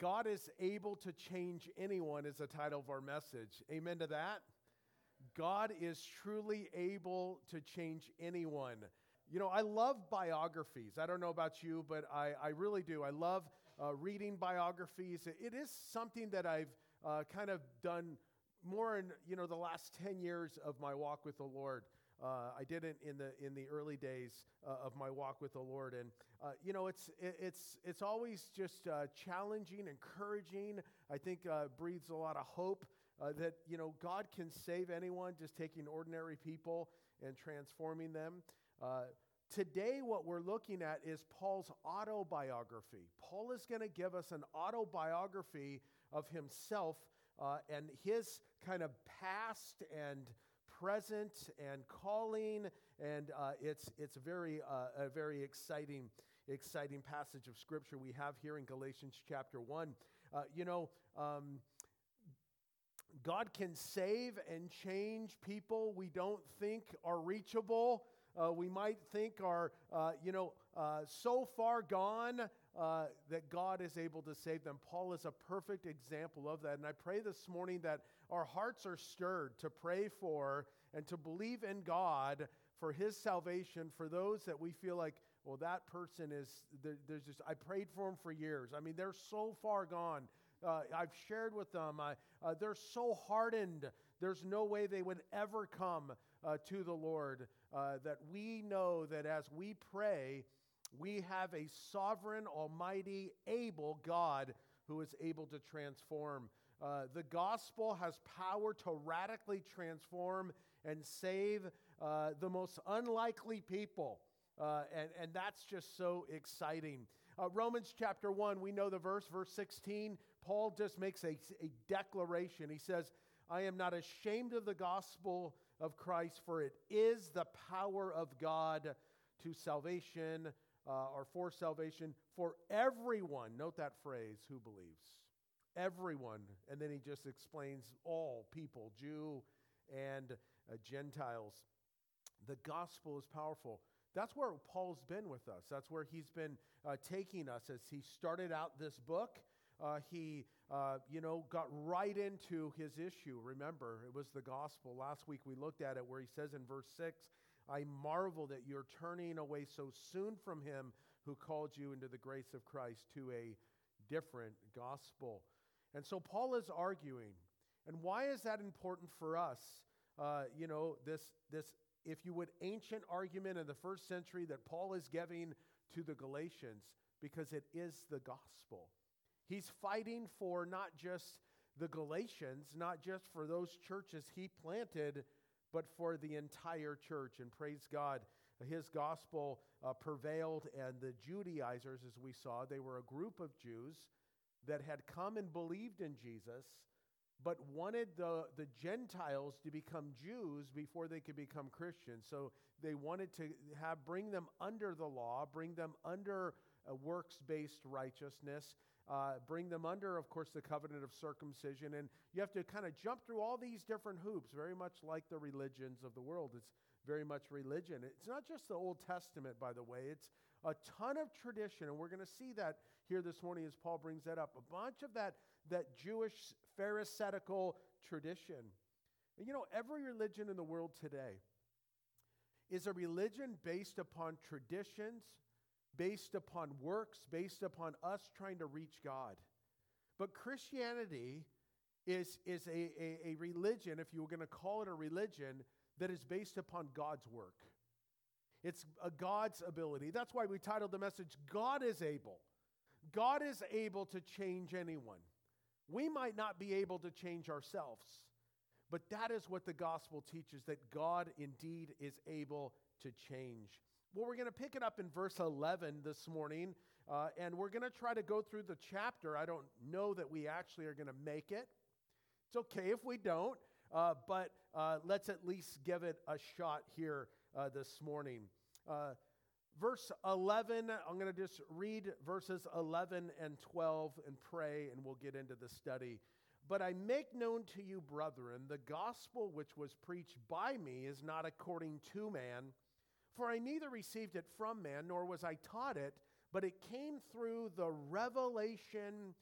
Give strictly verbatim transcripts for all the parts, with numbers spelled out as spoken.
God is able to change anyone is the title of our message. Amen to that? God is truly able to change anyone. You know, I love biographies. I don't know about you, but I, I really do. I love uh, reading biographies. It is something that I've uh, kind of done more in, you know, the last ten years of my walk with the Lord. Uh, I did it in the in the early days uh, of my walk with the Lord, and uh, you know, it's it, it's it's always just uh, challenging, encouraging. I think uh, breathes a lot of hope uh, that you know God can save anyone, just taking ordinary people and transforming them. Uh, today, what we're looking at is Paul's autobiography. Paul is going to give us an autobiography of himself uh, and his kind of past and present and calling, and uh, it's it's very uh, a very exciting exciting passage of scripture we have here in Galatians chapter one. Uh, you know, um, God can save and change people we don't think are reachable. Uh, we might think are uh, you know uh, so far gone uh, that God is able to save them. Paul is a perfect example of that, and I pray this morning that our hearts are stirred to pray for and to believe in God for His salvation for those that we feel like, well, that person is, there, there's just, I prayed for them for years. I mean, they're so far gone. Uh, I've shared with them. I, uh, they're so hardened. There's no way they would ever come uh, to the Lord. Uh, that we know that as we pray, we have a sovereign, almighty, able God who is able to transform. Uh, the gospel has power to radically transform and save uh, the most unlikely people. Uh, and, and that's just so exciting. Uh, Romans chapter one, we know the verse, verse sixteen. Paul just makes a, a declaration. He says, I am not ashamed of the gospel of Christ, for it is the power of God to salvation, uh, or for salvation, for everyone, note that phrase, who believes. Everyone. And then he just explains all people, Jew and uh, Gentiles. The gospel is powerful. That's where Paul's been with us. That's where he's been uh, taking us as he started out this book. Uh, he, uh, you know, got right into his issue. Remember, it was the gospel. Last week we looked at it where he says in verse six, I marvel that you're turning away so soon from him who called you into the grace of Christ to a different gospel. And so Paul is arguing. And why is that important for us? Uh, you know, this, this, if you would, ancient argument in the first century that Paul is giving to the Galatians, because it is the gospel. He's fighting for not just the Galatians, not just for those churches he planted, but for the entire church. And praise God, his gospel uh, prevailed, and the Judaizers, as we saw, they were a group of Jews that had come and believed in Jesus, but wanted the, the Gentiles to become Jews before they could become Christians. So they wanted to have bring them under the law, bring them under a works-based righteousness, uh, bring them under, of course, the covenant of circumcision. And you have to kind of jump through all these different hoops, very much like the religions of the world. It's very much religion. It's not just the Old Testament, by the way. It's a ton of tradition, and we're going to see that here this morning as Paul brings that up. A bunch of that, that Jewish Pharisaical tradition. And you know, every religion in the world today is a religion based upon traditions, based upon works, based upon us trying to reach God. But Christianity is, is a, a, a religion, if you were going to call it a religion, that is based upon God's work. It's a God's ability. That's why we titled the message, God is able. God is able to change anyone. We might not be able to change ourselves, but that is what the gospel teaches, that God indeed is able to change. Well, we're going to pick it up in verse eleven this morning, uh, and we're going to try to go through the chapter. I don't know that we actually are going to make it. It's okay if we don't, uh, but uh, let's at least give it a shot here uh, this morning. Uh, verse eleven, I'm going to just read verses eleven and twelve and pray, and we'll get into the study. But I make known to you, brethren, the gospel which was preached by me is not according to man. For I neither received it from man, nor was I taught it, but it came through the revelation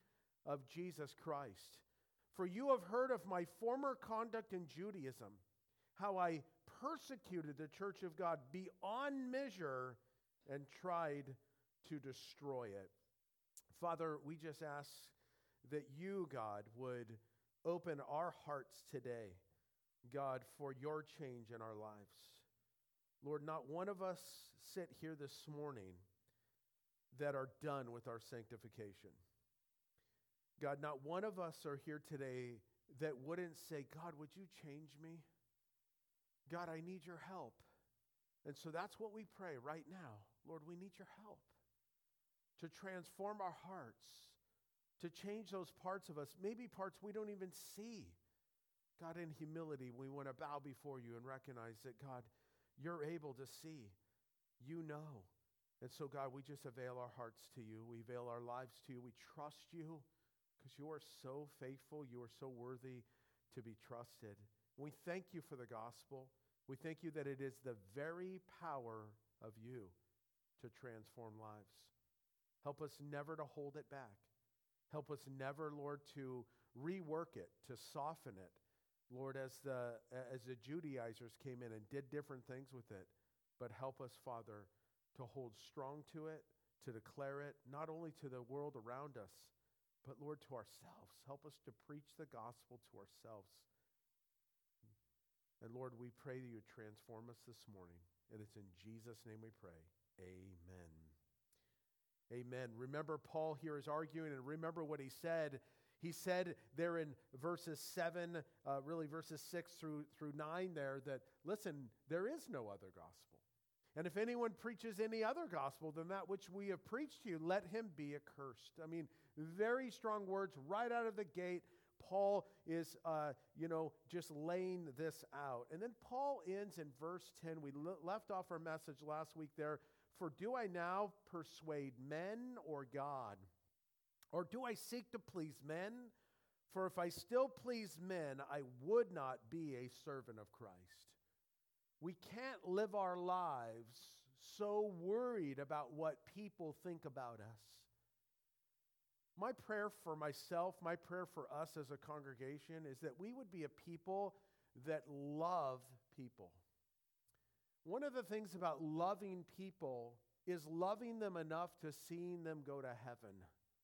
of Jesus Christ. For you have heard of my former conduct in Judaism, how I persecuted the church of God beyond measure and tried to destroy it. Father, we just ask that you, God, would open our hearts today, God, for your change in our lives. Lord, not one of us sit here this morning that are done with our sanctification. God, not one of us are here today that wouldn't say, God, would you change me? God, I need your help. And so that's what we pray right now. Lord, we need your help to transform our hearts, to change those parts of us, maybe parts we don't even see. God, in humility, we want to bow before you and recognize that, God, you're able to see. You know. And so, God, we just avail our hearts to you. We avail our lives to you. We trust you because you are so faithful. You are so worthy to be trusted. We thank you for the gospel. We thank you that it is the very power of you to transform lives. Help us never to hold it back. Help us never, Lord, to rework it, to soften it. Lord, as the as the Judaizers came in and did different things with it, but help us, Father, to hold strong to it, to declare it, not only to the world around us, but, Lord, to ourselves. Help us to preach the gospel to ourselves. And, Lord, we pray that you would transform us this morning. And it's in Jesus' name we pray. Amen. Amen. Remember, Paul here is arguing, and remember what he said. He said there in verses seven, uh, really verses six through, through nine there, that, listen, there is no other gospel. And if anyone preaches any other gospel than that which we have preached to you, let him be accursed. I mean, very strong words right out of the gate. Paul is, uh, you know, just laying this out. And then Paul ends in verse ten. We le- left off our message last week there. For do I now persuade men or God? Or do I seek to please men? For if I still please men, I would not be a servant of Christ. We can't live our lives so worried about what people think about us. My prayer for myself, my prayer for us as a congregation is that we would be a people that love people. One of the things about loving people is loving them enough to seeing them go to heaven.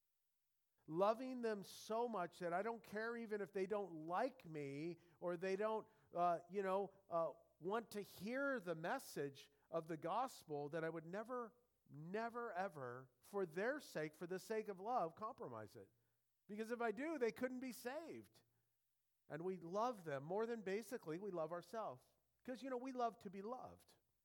Loving them so much that I don't care even if they don't like me or they don't, uh, you know, uh, want to hear the message of the gospel, that I would never, never, ever, for their sake, for the sake of love, compromise it. Because if I do, they couldn't be saved. And we love them more than basically we love ourselves. Because, you know, we love to be loved.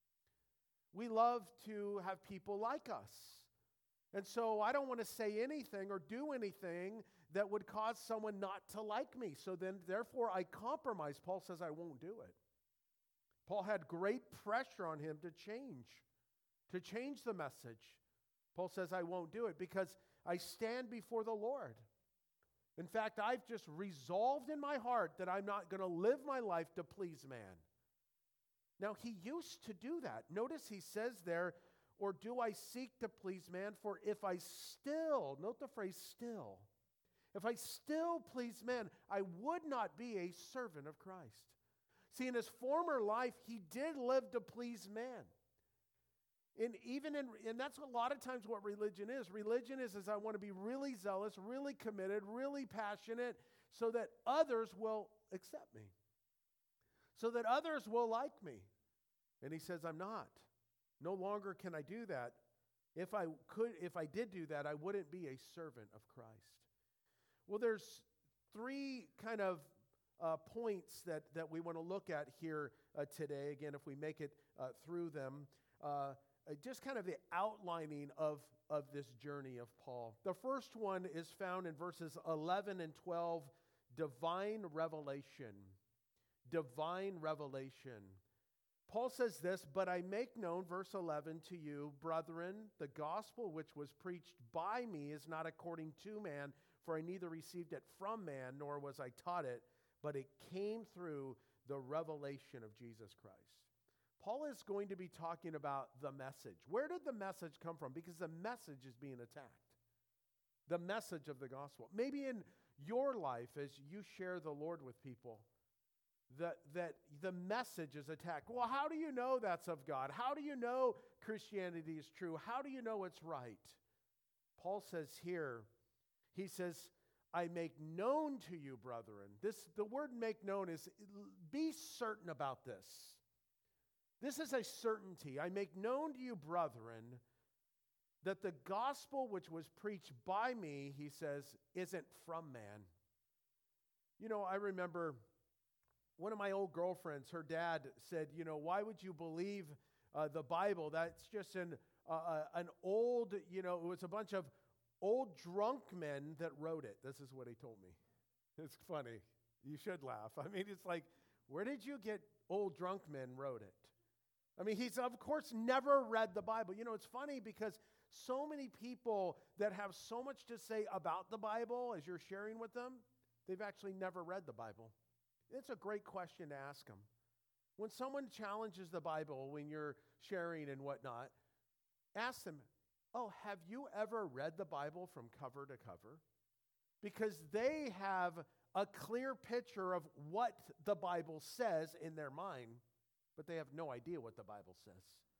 We love to have people like us. And so I don't want to say anything or do anything that would cause someone not to like me. So then, therefore, I compromise. Paul says I won't do it. Paul had great pressure on him to change, to change the message. Paul says I won't do it because I stand before the Lord. In fact, I've just resolved in my heart that I'm not going to live my life to please man. Now, he used to do that. Notice he says there, or do I seek to please man? For if I still, note the phrase still, if I still please men, I would not be a servant of Christ. See, in his former life, he did live to please man. And even in, and that's a lot of times what religion is. Religion is, is I want to be really zealous, really committed, really passionate, so that others will accept me. So that others will like me. And he says, I'm not. No longer can I do that. If I could, if I did do that, I wouldn't be a servant of Christ. Well, there's three kind of uh, points that, that we want to look at here uh, today. Again, if we make it uh, through them, uh, just kind of the outlining of, of this journey of Paul. The first one is found in verses eleven and twelve, divine revelation. Divine revelation. Paul says this, but I make known, verse eleven, to you, brethren, the gospel which was preached by me is not according to man, for I neither received it from man, nor was I taught it, but it came through the revelation of Jesus Christ. Paul is going to be talking about the message. Where did the message come from? Because the message is being attacked. the message of the gospel. Maybe in your life, as you share the Lord with people, that, that the message is attacked. Well, how do you know that's of God? How do you know Christianity is true? How do you know it's right? Paul says here, he says, I make known to you, brethren. This, the word make known is be certain about this. This is a certainty. I make known to you, brethren, that the gospel which was preached by me, he says, isn't from man. You know, I remember one of my old girlfriends, her dad said, you know, why would you believe uh, the Bible? That's just an, uh, uh, an old, you know, it was a bunch of old drunk men that wrote it. This is what he told me. It's funny. You should laugh. I mean, it's like, where did you get old drunk men wrote it? I mean, he's, of course, never read the Bible. You know, it's funny because so many people that have so much to say about the Bible as you're sharing with them, they've actually never read the Bible. It's a great question to ask them. When someone challenges the Bible, when you're sharing and whatnot, ask them, oh, have you ever read the Bible from cover to cover? Because they have a clear picture of what the Bible says in their mind, but they have no idea what the Bible says.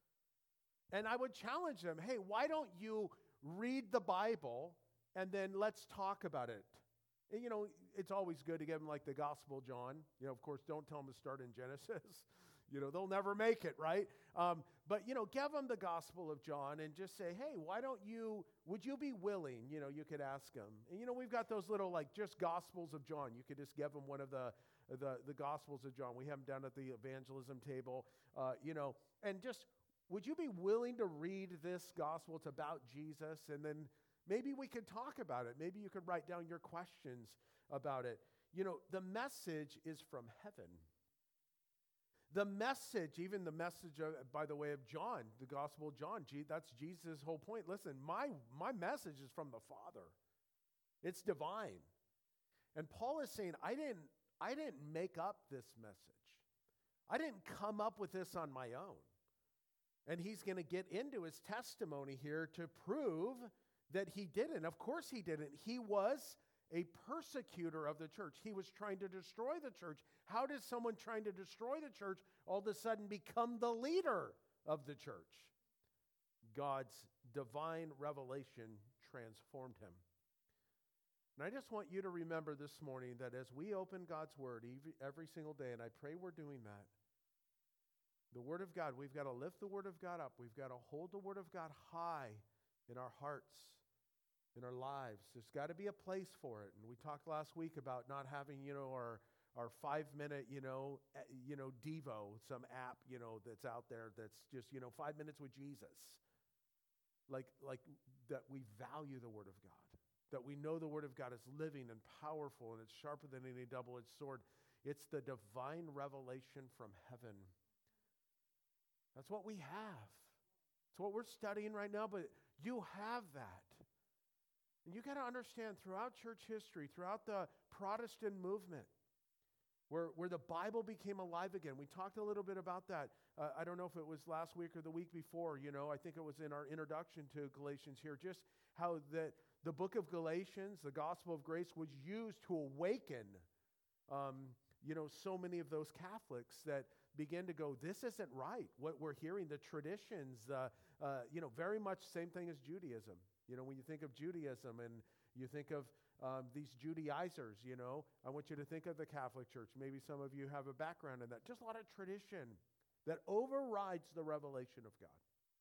And I would challenge them, hey, why don't you read the Bible and then let's talk about it? And, you know, it's always good to give them like the Gospel of John. You know, of course, don't tell them to start in Genesis. You know, they'll never make it, right? Um, but, you know, give them the Gospel of John and just say, hey, why don't you, would you be willing? You know, you could ask them. And, you know, we've got those little like just Gospels of John. You could just give them one of the the, the Gospels of John. We have them down at the evangelism table, uh, you know, and just, would you be willing to read this gospel? It's about Jesus. And then maybe we could talk about it. Maybe you could write down your questions about it. You know, the message is from heaven. The message, even the message, of, by the way, of John, the Gospel of John, that's Jesus' whole point. Listen, my, my message is from the Father. It's divine. And Paul is saying, I didn't, I didn't make up this message. I didn't come up with this on my own. And he's going to get into his testimony here to prove that he didn't. Of course he didn't. He was a persecutor of the church. He was trying to destroy the church. How does someone trying to destroy the church all of a sudden become the leader of the church? God's divine revelation transformed him. And I just want you to remember this morning that as we open God's Word every single day, and I pray we're doing that, the Word of God, we've got to lift the Word of God up. We've got to hold the Word of God high in our hearts, in our lives. There's got to be a place for it. And we talked last week about not having, you know, our our five-minute, you know, uh, you know, Devo, some app, you know, that's out there that's just, you know, five minutes with Jesus. Like, like that we value the Word of God. That we know the Word of God is living and powerful and it's sharper than any double-edged sword. It's the divine revelation from heaven. That's what we have. It's what we're studying right now, but you have that. And you got to understand throughout church history, throughout the Protestant movement, where, where the Bible became alive again. We talked a little bit about that. Uh, I don't know if it was last week or the week before, you know, I think it was in our introduction to Galatians here, just how that the book of Galatians, the gospel of grace, was used to awaken, um, you know, so many of those Catholics that begin to go, this isn't right. What we're hearing, the traditions, uh, uh, you know, very much same thing as Judaism. You know, when you think of Judaism and you think of um, these Judaizers, you know, I want you to think of the Catholic Church. Maybe some of you have a background in that. Just a lot of tradition that overrides the revelation of God.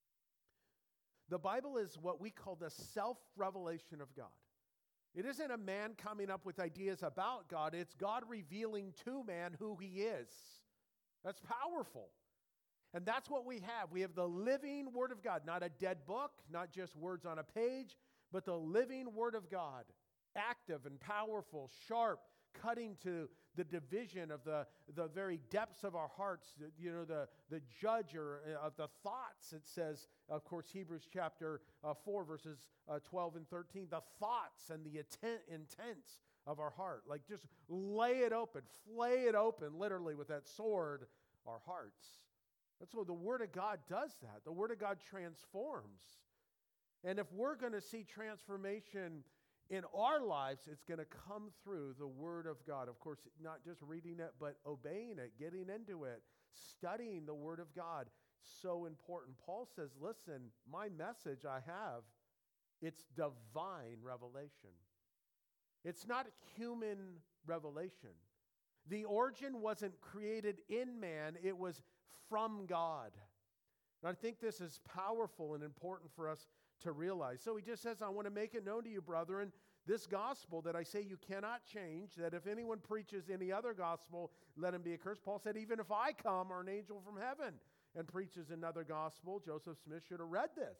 The Bible is what we call the self-revelation of God. It isn't a man coming up with ideas about God. It's God revealing to man who he is. That's powerful. And that's what we have. We have the living Word of God, not a dead book, not just words on a page, but the living Word of God, active and powerful, sharp, cutting to the division of the, the very depths of our hearts, you know, the, the judger of the thoughts, it says, of course, Hebrews chapter uh, four, verses uh, twelve and thirteen, the thoughts and the intent, intents of our heart. Like just lay it open, flay it open, literally with that sword, our hearts. That's what the Word of God does that. The Word of God transforms. And if we're going to see transformation in our lives, it's going to come through the Word of God. Of course, not just reading it, but obeying it, getting into it, studying the Word of God. So important. Paul says, listen, my message I have, it's divine revelation. It's not human revelation. The origin wasn't created in man, it was from God. And I think this is powerful and important for us to realize. So he just says, I want to make it known to you, brethren, this gospel that I say you cannot change, that if anyone preaches any other gospel, let him be accursed. Paul said, even if I come or an angel from heaven and preaches another gospel, Joseph Smith should have read this.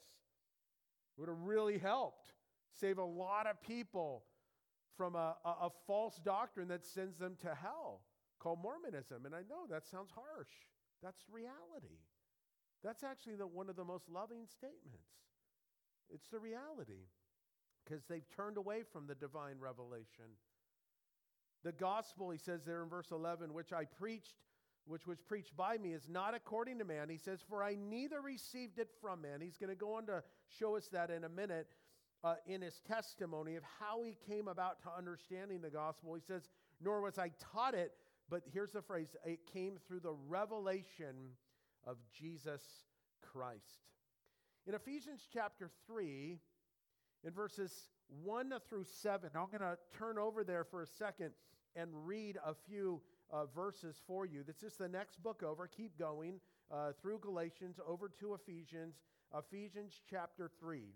It would have really helped save a lot of people from a, a, a false doctrine that sends them to hell called Mormonism. And I know that sounds harsh. That's reality. That's actually the, one of the most loving statements. It's the reality because they've turned away from the divine revelation. The gospel, he says there in verse eleven, which I preached, which was preached by me, is not according to man. He says, for I neither received it from man. He's going to go on to show us that in a minute uh, in his testimony of how he came about to understanding the gospel. He says, nor was I taught it, but here's the phrase, it came through the revelation of Jesus Christ. In Ephesians chapter three, in verses one through seven, I'm going to turn over there for a second and read a few uh, verses for you. This is the next book over. Keep going uh, through Galatians over to Ephesians. Ephesians chapter three,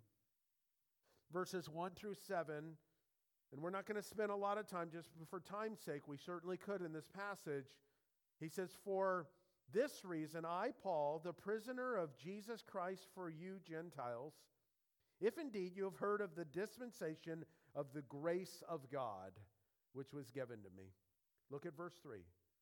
verses one through seven. And we're not going to spend a lot of time just for time's sake. We certainly could in this passage. He says, for this reason, I, Paul, the prisoner of Jesus Christ for you Gentiles, if indeed you have heard of the dispensation of the grace of God, which was given to me. Look at verse three.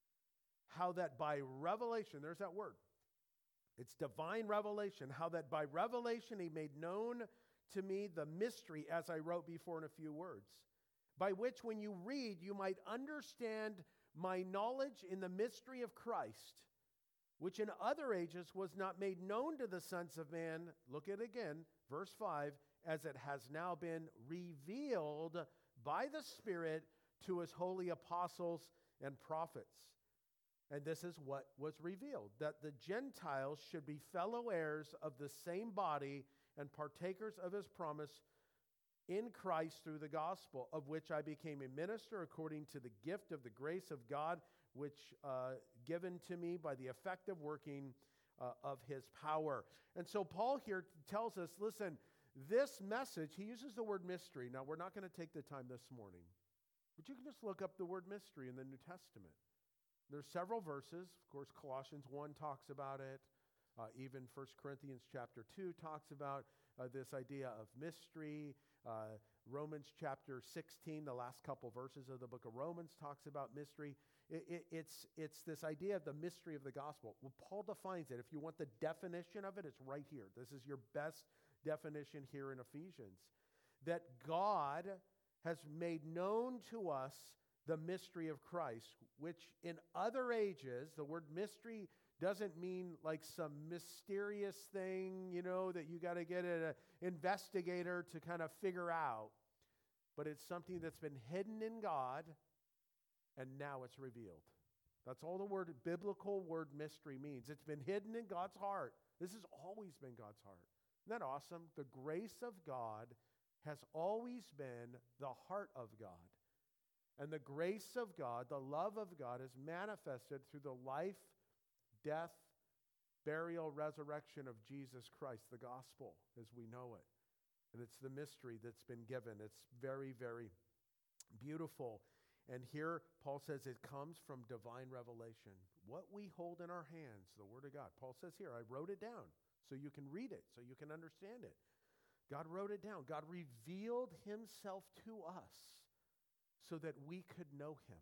How that by revelation, there's that word. It's divine revelation. How that by revelation he made known to me the mystery, as I wrote before in a few words, by which when you read, you might understand my knowledge in the mystery of Christ, which in other ages was not made known to the sons of man. Look at it again, verse five, as it has now been revealed by the Spirit to his holy apostles and prophets. And this is what was revealed, that the Gentiles should be fellow heirs of the same body and partakers of his promise in Christ through the gospel, of which I became a minister according to the gift of the grace of God, which uh, given to me by the effective working uh, of his power. And so Paul here tells us, listen, this message, he uses the word mystery. Now, we're not going to take the time this morning, but you can just look up the word mystery in the New Testament. There's several verses. Of course, Colossians one talks about it. Uh, even First Corinthians chapter two talks about uh, this idea of mystery. Uh, Romans chapter sixteen, the last couple verses of the book of Romans, talks about mystery. It, it, it's, it's this idea of the mystery of the gospel. Well, Paul defines it. If you want the definition of it, it's right here. This is your best definition here in Ephesians. That God has made known to us the mystery of Christ, which in other ages, the word mystery doesn't mean like some mysterious thing, you know, that you got to get an investigator to kind of figure out. But it's something that's been hidden in God, and now it's revealed. That's all the word, biblical word mystery means. It's been hidden in God's heart. This has always been God's heart. Isn't that awesome? The grace of God has always been the heart of God. And the grace of God, the love of God, is manifested through the life, death, burial, resurrection of Jesus Christ, the gospel as we know it. And it's the mystery that's been given. It's very, very beautiful. And here Paul says it comes from divine revelation. What we hold in our hands, the Word of God. Paul says here, I wrote it down so you can read it, so you can understand it. God wrote it down. God revealed himself to us so that we could know him.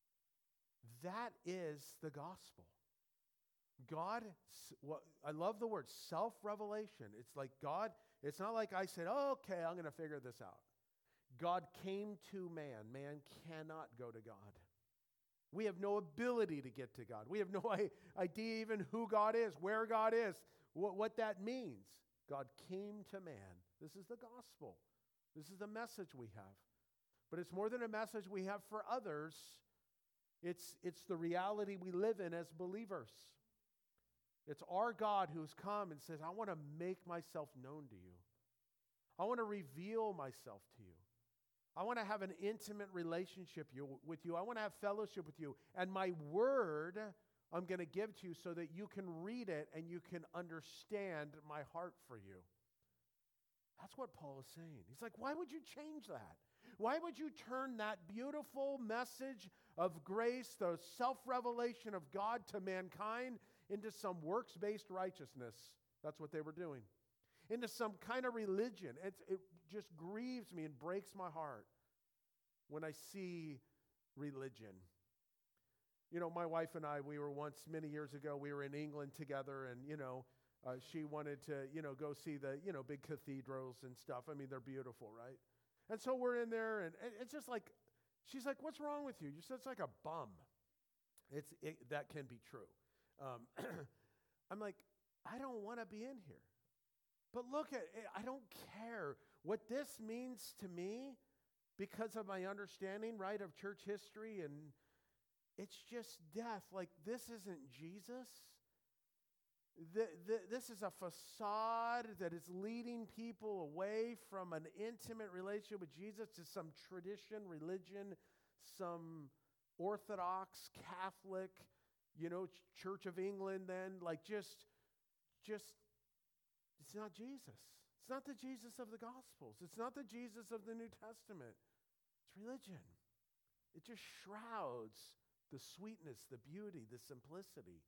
That is the gospel. God, well, I love the word self-revelation. It's like God, it's not like I said, oh, okay, I'm going to figure this out. God came to man. Man cannot go to God. We have no ability to get to God. We have no idea even who God is, where God is, what, what that means. God came to man. This is the gospel. This is the message we have. but it's more than a message we have for others. It's, it's the reality we live in as believers. It's our God who's come and says, I want to make myself known to you. I want to reveal myself to you. I want to have an intimate relationship you, with you. I want to have fellowship with you. And my word I'm going to give to you so that you can read it and you can understand my heart for you. That's what Paul is saying. He's like, why would you change that? Why would you turn that beautiful message of grace, the self-revelation of God to mankind, into some works-based righteousness? That's what they were doing. Into some kind of religion. It's, it just grieves me and breaks my heart when I see religion. You know, my wife and I, we were once, many years ago, we were in England together, and, you know, uh, she wanted to, you know, go see the, you know, big cathedrals and stuff. I mean, they're beautiful, right? And so we're in there, and, and it's just like, she's like, what's wrong with you? You said it's like a bum. It's it, that can be true. Um, I'm like, I don't want to be in here. But look at it, I don't care. What this means to me, because of my understanding, right, of church history, and it's just death. Like, this isn't Jesus. The, the, this is a facade that is leading people away from an intimate relationship with Jesus to some tradition, religion, some Orthodox, Catholic, you know, Ch- Church of England then. Like, just, just, it's not Jesus. It's not the Jesus of the Gospels. It's not the Jesus of the New Testament. It's religion. It just shrouds the sweetness, the beauty, the simplicity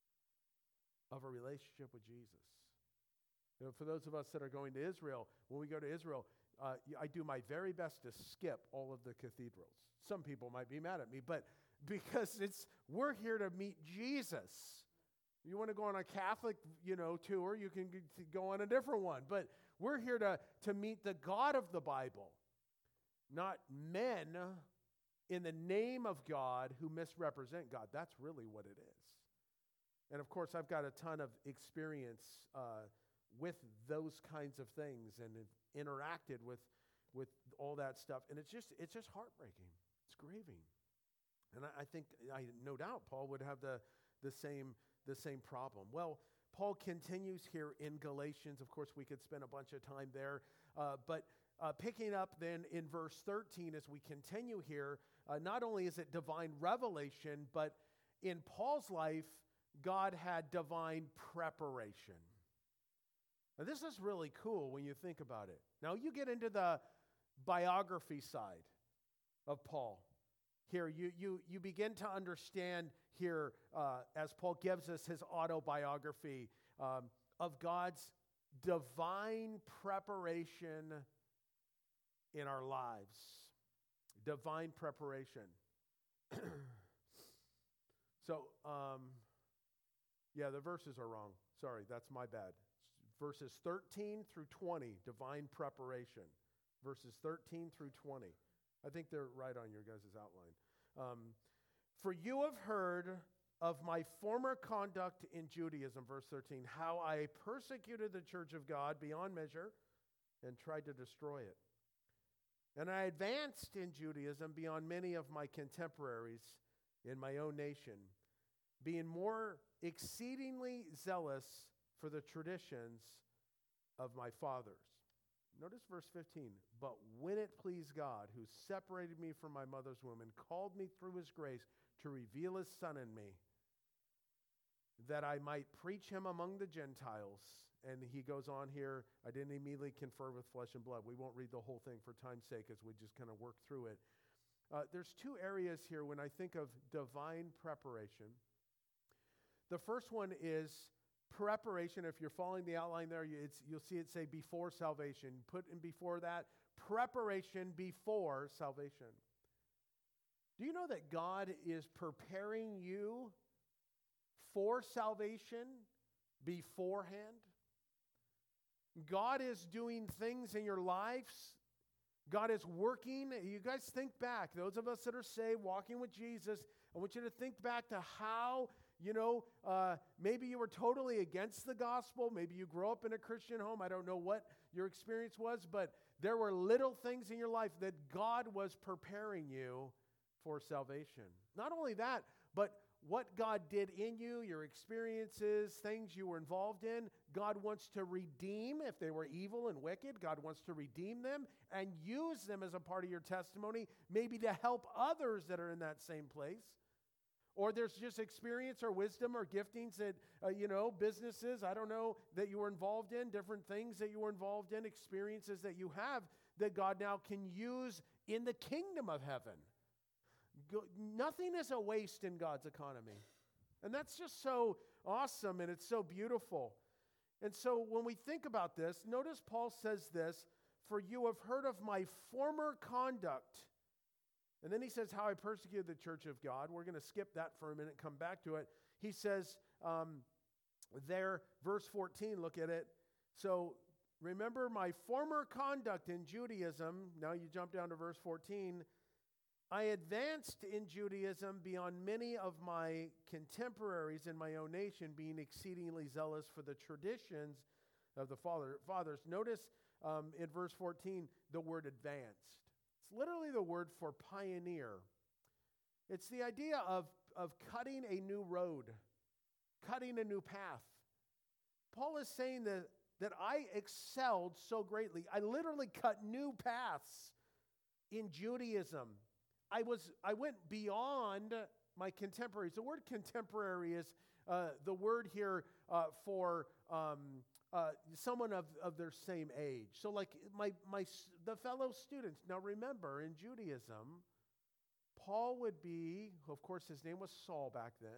of a relationship with Jesus. You know, for those of us that are going to Israel, when we go to Israel, uh, I do my very best to skip all of the cathedrals. Some people might be mad at me, but because it's we're here to meet Jesus. You want to go on a Catholic, you know, tour, you can go on a different one. But we're here to, to meet the God of the Bible, not men in the name of God who misrepresent God. That's really what it is. And of course, I've got a ton of experience uh, with those kinds of things and interacted with, with all that stuff. And it's just it's just heartbreaking. It's grieving. And I, I think, I no doubt, Paul would have the, the same the same problem. Well, Paul continues here in Galatians. Of course, we could spend a bunch of time there. Uh, but uh, picking up then in verse thirteen as we continue here, uh, not only is it divine revelation, but in Paul's life, God had divine preparation. Now, this is really cool when you think about it. Now, you get into the biography side of Paul. Here, you, you, you begin to understand here, uh, as Paul gives us his autobiography, um, of God's divine preparation in our lives. Divine preparation. so, um, yeah, the verses are wrong. Sorry, that's my bad. Verses thirteen through twenty, divine preparation. Verses thirteen through twenty. I think they're right on your guys' outline. Um, For you have heard of my former conduct in Judaism, verse thirteen, how I persecuted the church of God beyond measure and tried to destroy it. And I advanced in Judaism beyond many of my contemporaries in my own nation, being more exceedingly zealous for the traditions of my fathers. Notice verse fifteen. But when it pleased God, who separated me from my mother's womb and called me through his grace to reveal his Son in me, that I might preach him among the Gentiles. And he goes on here, I didn't immediately confer with flesh and blood. We won't read the whole thing for time's sake as we just kind of work through it. Uh, there's two areas here when I think of divine preparation. The first one is preparation. If you're following the outline there, you, it's, you'll see it say before salvation. Put in before that, preparation before salvation. Do you know that God is preparing you for salvation beforehand? God is doing things in your lives. God is working. You guys think back, those of us that are saved, walking with Jesus, I want you to think back to how, you know, uh, maybe you were totally against the gospel. Maybe you grew up in a Christian home. I don't know what your experience was, but there were little things in your life that God was preparing you for salvation. Not only that, but what God did in you, your experiences, things you were involved in, God wants to redeem. If they were evil and wicked, God wants to redeem them and use them as a part of your testimony, maybe to help others that are in that same place. Or there's just experience or wisdom or giftings that, uh, you know, businesses, I don't know, that you were involved in, different things that you were involved in, experiences that you have that God now can use in the kingdom of heaven. Go, nothing is a waste in God's economy. And that's just so awesome and it's so beautiful. And so when we think about this, notice Paul says this, "For you have heard of my former conduct." And then he says how I persecuted the church of God. We're going to skip that for a minute, come back to it. He says um, there, verse fourteen, look at it. "So remember my former conduct in Judaism." Now you jump down to verse fourteen. "I advanced in Judaism beyond many of my contemporaries in my own nation, being exceedingly zealous for the traditions of the father, fathers." Notice um, in verse fourteen the word advanced. It's literally the word for pioneer. It's the idea of, of cutting a new road, cutting a new path. Paul is saying that, that I excelled so greatly. I literally cut new paths in Judaism. I was I went beyond my contemporaries. The word contemporary is uh, the word here uh, for um, uh, someone of, of their same age. So like my my the fellow students. Now remember, in Judaism, Paul would be, of course his name was Saul back then.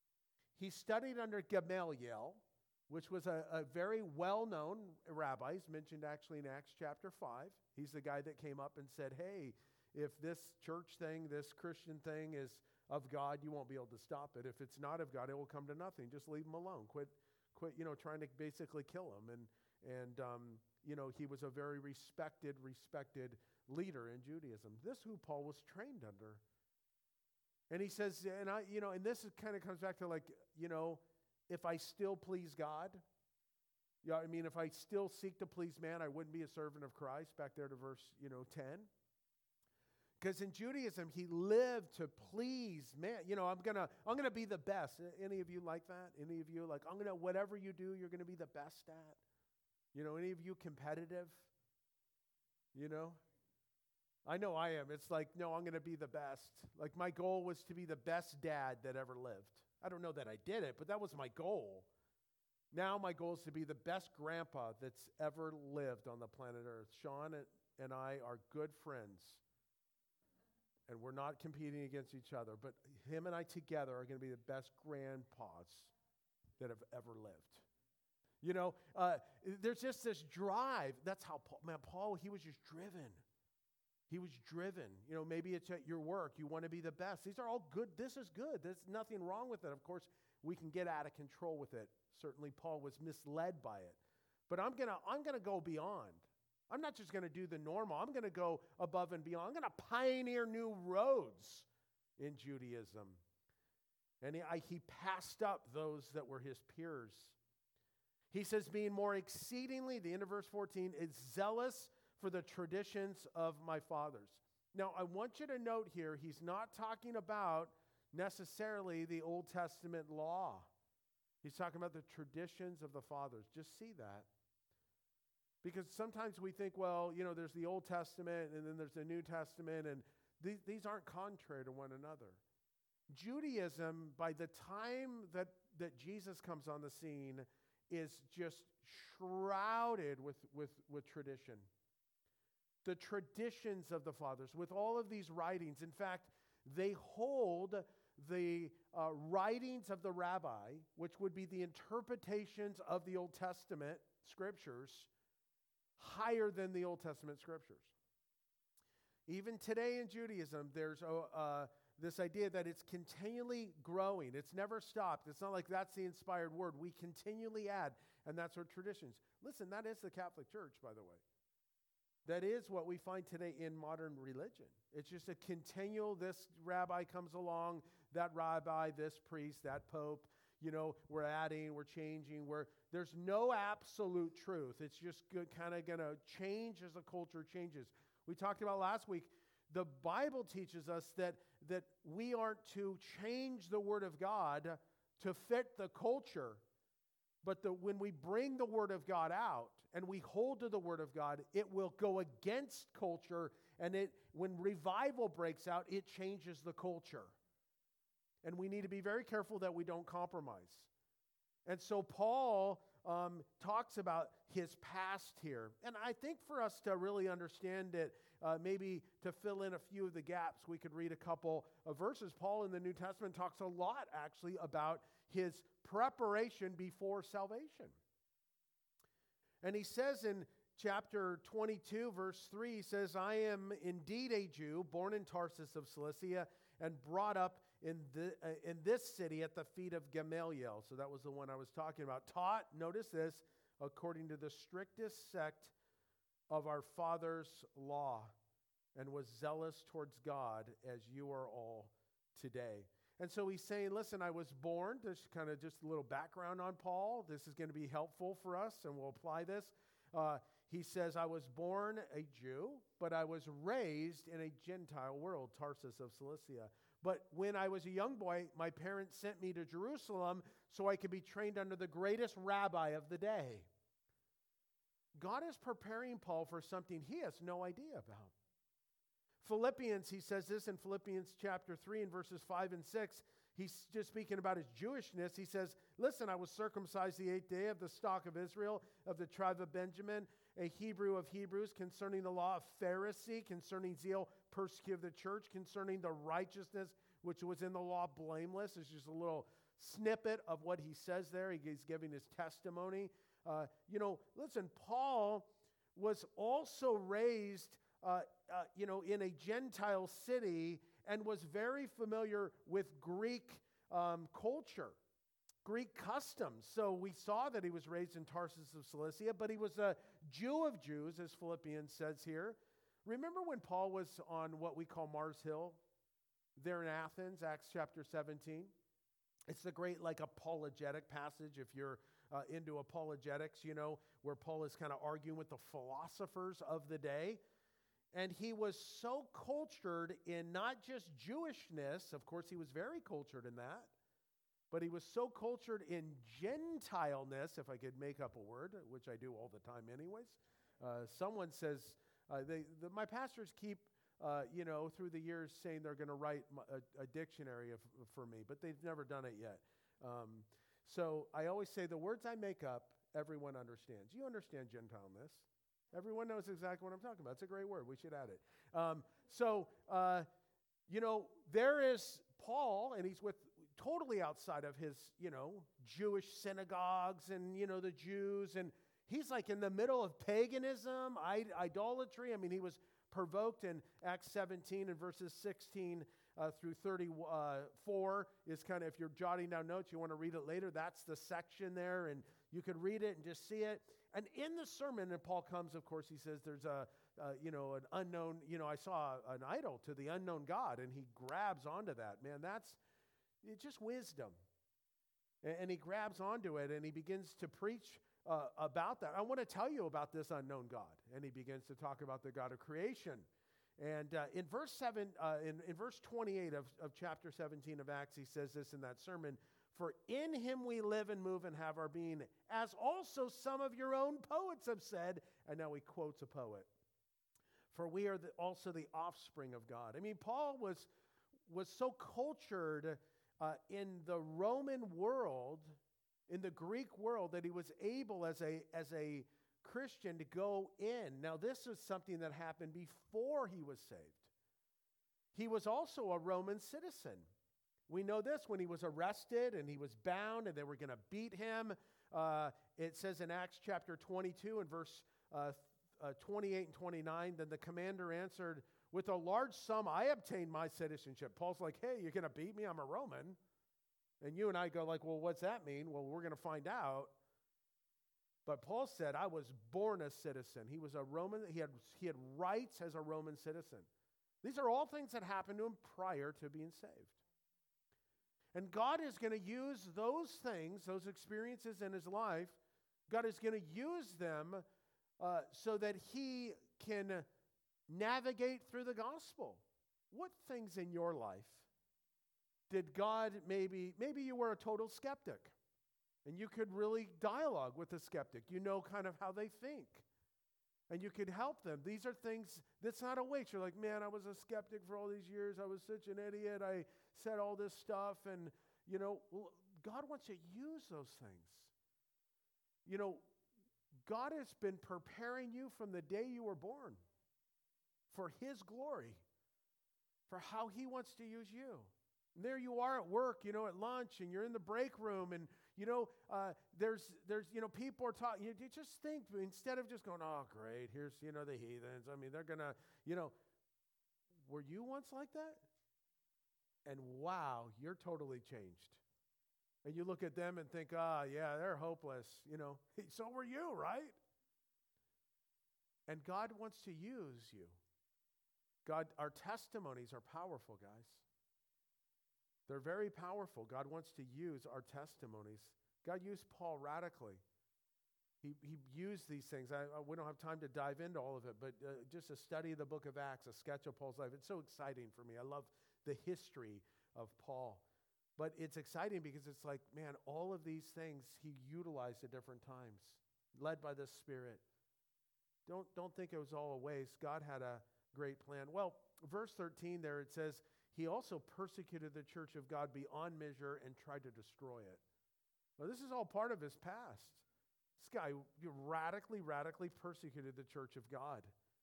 He studied under Gamaliel, which was a, a very well-known rabbi. He's mentioned actually in Acts chapter five. He's the guy that came up and said, hey, if this church thing, this Christian thing is of God, you won't be able to stop it. If it's not of God, it will come to nothing. Just leave him alone. Quit, quit, you know, trying to basically kill him. And, and um, you know, he was a very respected, respected leader in Judaism. This is who Paul was trained under. And he says, and I, you know, and this kind of comes back to like, you know, if I still please God, yeah, I mean, if I still seek to please man, I wouldn't be a servant of Christ. Back there to verse, you know, ten. Because in Judaism, he lived to please man. You know, I'm gonna, I'm gonna be the best. Any of you like that? Any of you like, I'm gonna, whatever you do, you're gonna be the best at. You know, any of you competitive? You know, I know I am. It's like, no, I'm gonna be the best. Like my goal was to be the best dad that ever lived. I don't know that I did it, but that was my goal. Now my goal is to be the best grandpa that's ever lived on the planet Earth. Sean and I are good friends. And we're not competing against each other, but him and I together are going to be the best grandpas that have ever lived. You know, uh, there's just this drive. That's how, Paul, man, Paul, he was just driven. He was driven. You know, maybe it's at your work. You want to be the best. These are all good. This is good. There's nothing wrong with it. Of course, we can get out of control with it. Certainly, Paul was misled by it. But I'm going to I'm going to go beyond. I'm not just going to do the normal. I'm going to go above and beyond. I'm going to pioneer new roads in Judaism. And he, I, he passed up those that were his peers. He says, being more exceedingly, the end of verse fourteen, is zealous for the traditions of my fathers. Now, I want you to note here, he's not talking about necessarily the Old Testament law. He's talking about the traditions of the fathers. Just see that. Because sometimes we think, well, you know, there's the Old Testament and then there's the New Testament, and th- these aren't contrary to one another. Judaism, by the time that, that Jesus comes on the scene, is just shrouded with, with, with tradition. The traditions of the fathers, with all of these writings. In fact, they hold the uh, writings of the rabbi, which would be the interpretations of the Old Testament scriptures, higher than the Old Testament scriptures. Even today in Judaism, there's uh, uh, this idea that it's continually growing. It's never stopped. It's not like that's the inspired word. We continually add, and that's our traditions. Listen, that is the Catholic Church, by the way. That is what we find today in modern religion. It's just a continual, this rabbi comes along, that rabbi, this priest, that pope. you know, we're adding, we're changing, we're, there's no absolute truth. It's just kind of going to change as the culture changes. We talked about last week, the Bible teaches us that, that we aren't to change the Word of God to fit the culture, but that when we bring the Word of God out and we hold to the Word of God, it will go against culture, and it when revival breaks out, it changes the culture. And we need to be very careful that we don't compromise. And so Paul um, talks about his past here. And I think for us to really understand it, uh, maybe to fill in a few of the gaps, we could read a couple of verses. Paul in the New Testament talks a lot, actually, about his preparation before salvation. And he says in chapter twenty-two, verse three, he says, I am indeed a Jew, born in Tarsus of Cilicia, and brought up in, the, uh, in this city at the feet of Gamaliel. So that was the one I was talking about. Taught, notice this, according to the strictest sect of our father's law, and was zealous towards God as you are all today. And so he's saying, listen, I was born, this is kind of just a little background on Paul. This is going to be helpful for us, and we'll apply this. Uh, he says, I was born a Jew, but I was raised in a Gentile world, Tarsus of Cilicia. But when I was a young boy, my parents sent me to Jerusalem so I could be trained under the greatest rabbi of the day. God is preparing Paul for something he has no idea about. Philippians, he says this in Philippians chapter three and verses five and six. He's just speaking about his Jewishness. He says, listen, I was circumcised the eighth day of the stock of Israel, of the tribe of Benjamin, a Hebrew of Hebrews, concerning the law of Pharisee, concerning zeal, persecuted the church, concerning the righteousness which was in the law, blameless. It's just a little snippet of what he says there. He's giving his testimony. Uh, you know, listen, Paul was also raised Uh, uh, you know, in a Gentile city, and was very familiar with Greek um, culture, Greek customs. So we saw that he was raised in Tarsus of Cilicia, but he was a Jew of Jews, as Philippians says here. Remember when Paul was on what we call Mars Hill, there in Athens, Acts chapter seventeen? It's the great, like, apologetic passage, if you're uh, into apologetics, you know, where Paul is kind of arguing with the philosophers of the day. And he was so cultured in not just Jewishness, of course he was very cultured in that, but he was so cultured in Gentileness, if I could make up a word, which I do all the time anyways. Uh, someone says, uh, they, the, my pastors keep, uh, you know, through the years saying they're going to write a, a dictionary of, for me, but they've never done it yet. Um, so I always say the words I make up, everyone understands. You understand Gentileness. Everyone knows exactly what I'm talking about. It's a great word. We should add it. Um, so, uh, you know, there is Paul, and he's with totally outside of his, you know, Jewish synagogues and, you know, the Jews. And he's like in the middle of paganism, I- idolatry. I mean, he was provoked in Acts seventeen and verses sixteen uh, through thirty-four is kind of, if you're jotting down notes, you want to read it later, that's the section there. And you could read it and just see it. And in the sermon, and Paul comes, of course, he says there's a, uh, you know, an unknown, you know, I saw an idol to the unknown God, and he grabs onto that. Man, that's it's just wisdom. And, and he grabs onto it, and he begins to preach uh, about that. I want to tell you about this unknown God. And he begins to talk about the God of creation. And uh, in verse seven, uh, in, in verse twenty-eight of, of chapter seventeen of Acts, he says this in that sermon, for in him we live and move and have our being, as also some of your own poets have said. And now he quotes a poet. For we are the, also the offspring of God. I mean, Paul was, was so cultured uh, in the Roman world, in the Greek world, that he was able as a, as a Christian to go in. Now, this is something that happened before he was saved. He was also a Roman citizen. We know this when he was arrested and he was bound and they were going to beat him. Uh, it says in Acts chapter twenty-two and verse uh, uh, twenty-eight and twenty-nine, then the commander answered, with a large sum I obtained my citizenship. Paul's like, hey, you're going to beat me? I'm a Roman. And you and I go like, well, what's that mean? Well, we're going to find out. But Paul said, I was born a citizen. He was a Roman. He had, he had rights as a Roman citizen. These are all things that happened to him prior to being saved. And God is going to use those things, those experiences in his life, God is going to use them uh, so that he can navigate through the gospel. What things in your life did God maybe, maybe you were a total skeptic and you could really dialogue with a skeptic. You know kind of how they think. And you could help them. These are things that's not a waste. You're like, man, I was a skeptic for all these years. I was such an idiot. I said all this stuff. And, you know, well, God wants to use those things. You know, God has been preparing you from the day you were born for his glory, for how he wants to use you. And there you are at work, you know, at lunch, and you're in the break room, and, you know, uh, there's, there's, you know, people are talking. You, you just think, instead of just going, oh, great, here's, you know, the heathens. I mean, they're going to, you know, were you once like that? And wow, you're totally changed. And you look at them and think, ah, oh, yeah, they're hopeless, you know. So were you, right? And God wants to use you. God, our testimonies are powerful, guys. They're very powerful. God wants to use our testimonies. God used Paul radically. He, he used these things. I, I, we don't have time to dive into all of it, but uh, just a study of the book of Acts, a sketch of Paul's life. It's so exciting for me. I love the history of Paul. But it's exciting because it's like, man, all of these things he utilized at different times, led by the Spirit. Don't, don't think it was all a waste. God had a great plan. Well, verse thirteen there, it says, he also persecuted the church of God beyond measure and tried to destroy it. Now, this is all part of his past. This guy radically, radically persecuted the church of God.